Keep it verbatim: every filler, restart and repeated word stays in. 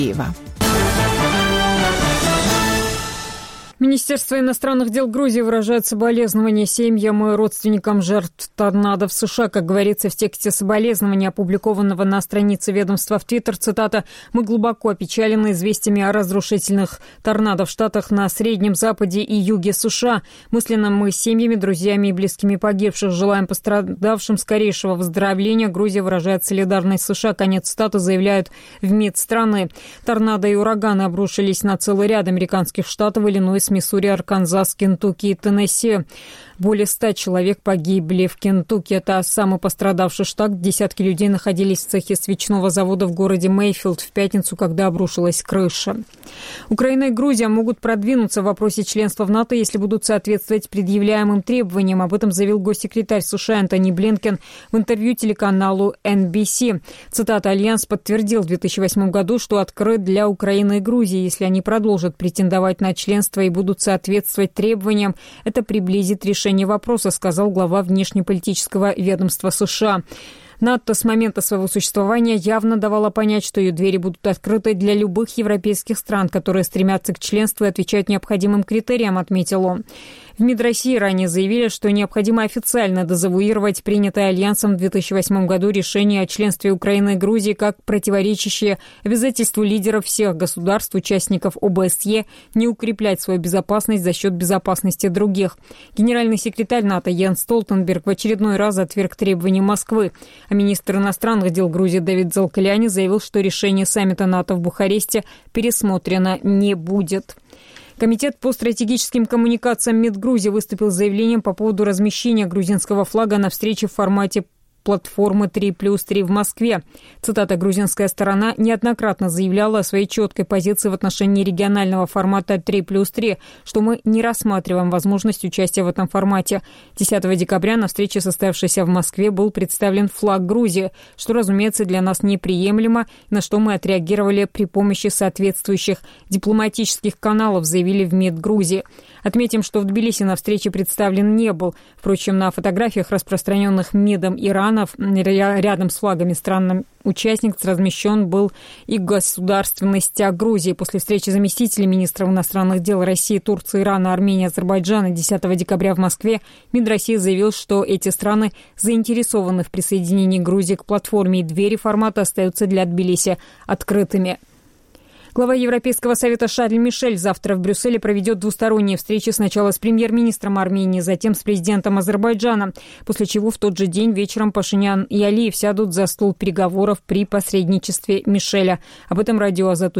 Министерство иностранных дел Грузии выражает соболезнования семьям и родственникам жертв торнадо в США. Как говорится в тексте соболезнования, опубликованного на странице ведомства в Твиттер, цитата: «Мы глубоко опечалены известиями о разрушительных торнадо в штатах на Среднем Западе и Юге США. Мысленно мы с семьями, друзьями и близкими погибших. Желаем пострадавшим скорейшего выздоровления. Грузия выражает солидарность с США». Конец цитаты, заявляют в МИД страны. Торнадо и ураганы обрушились на целый ряд американских штатов: Иллинойс, Миссури, Арканзас, Кентукки и Теннесси. Более ста человек погибли в Кентукки. Это самый пострадавший штат. Десятки людей находились в цехе свечного завода в городе Мейфилд в пятницу, когда обрушилась крыша. Украина и Грузия могут продвинуться в вопросе членства в НАТО, если будут соответствовать предъявляемым требованиям. Об этом заявил госсекретарь США Антони Блинкен в интервью телеканалу эн би си. Цитата: «Альянс подтвердил в две тысячи восьмом году, что открыт для Украины и Грузии. Если они продолжат претендовать на членство и будут соответствовать требованиям, это приблизит решение вопроса», сказал глава внешнеполитического ведомства США. НАТО с момента своего существования явно давала понять, что ее двери будут открыты для любых европейских стран, которые стремятся к членству и отвечают необходимым критериям, отметил он. В МИД России ранее заявили, что необходимо официально дезавуировать принятое Альянсом в две тысячи восьмом году решение о членстве Украины и Грузии как противоречащее обязательству лидеров всех государств, участников о бэ эс е, не укреплять свою безопасность за счет безопасности других. Генеральный секретарь НАТО Йенс Столтенберг в очередной раз отверг требования Москвы. А министр иностранных дел Грузии Давид Залкаляни заявил, что решение саммита НАТО в Бухаресте пересмотрено не будет. Комитет по стратегическим коммуникациям МИД Грузии выступил с заявлением по поводу размещения грузинского флага на встрече в формате платформы три плюс три в Москве. Цитата: «Грузинская сторона неоднократно заявляла о своей четкой позиции в отношении регионального формата три плюс три, что мы не рассматриваем возможность участия в этом формате. десятого декабря на встрече, состоявшейся в Москве, был представлен флаг Грузии, что, разумеется, для нас неприемлемо, на что мы отреагировали при помощи соответствующих дипломатических каналов», заявили в МИД Грузии. Отметим, что в Тбилиси на встрече представлен не был. Впрочем, на фотографиях, распространенных МИДом Ирана, рядом с флагами стран-участниц размещен был и государственный стяг Грузии. После встречи заместителей министров иностранных дел России, Турции, Ирана, Армении, Азербайджана десятого декабря в Москве МИД России заявил, что эти страны заинтересованы в присоединении Грузии к платформе, и двери формата остаются для Тбилиси открытыми. Глава Европейского совета Шарль Мишель завтра в Брюсселе проведет двусторонние встречи сначала с премьер-министром Армении, затем с президентом Азербайджана, после чего в тот же день вечером Пашинян и Алиев сядут за стол переговоров при посредничестве Мишеля. Об этом радио «Азат»